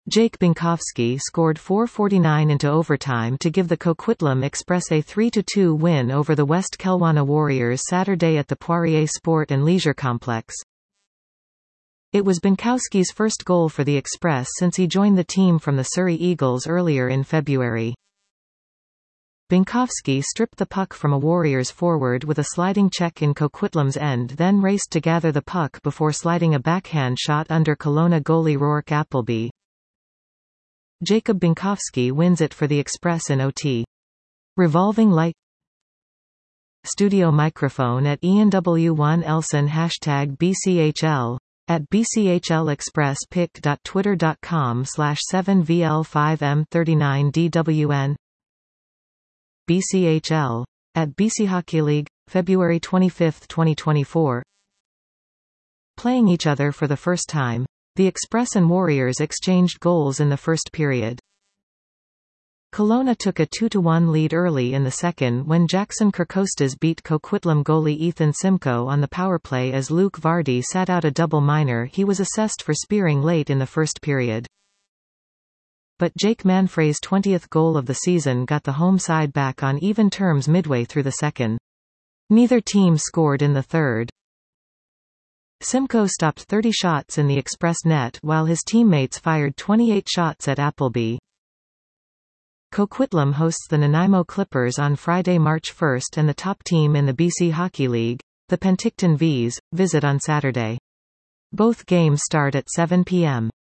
Jake Binkowski scored 4:49 into overtime to give the Coquitlam Express a 3-2 win over the West Kelowna Warriors Saturday at the Poirier Sport and Leisure Complex. It was Binkowski's first goal for the Express since he joined the team from the Surrey Eagles earlier in February. Binkowski stripped the puck from a Warriors forward with a sliding check in Coquitlam's end, then raced to gather the puck before sliding a backhand shot under Kelowna goalie Rourke Appleby. Jacob Binkowski wins it for the Express in OT. Revolving light. Studio microphone at Ian W1 Elson #BCHL at BCHL Express pic.twitter.com/7VL5M39DWN BCHL at BC Hockey League, February 25, 2024. Playing each other for the first time, the Express and Warriors exchanged goals in the first period. Kelowna took a 2-1 lead early in the second when Jackson Kirkostas beat Coquitlam goalie Ethan Simcoe on the powerplay as Luke Vardy sat out a double minor he was assessed for spearing late in the first period. But Jake Manfrey's 20th goal of the season got the home side back on even terms midway through the second. Neither team scored in the third. Simcoe stopped 30 shots in the Express net while his teammates fired 28 shots at Appleby. Coquitlam hosts the Nanaimo Clippers on Friday, March 1 and the top team in the BC Hockey League, the Penticton Vees, visit on Saturday. Both games start at 7 p.m.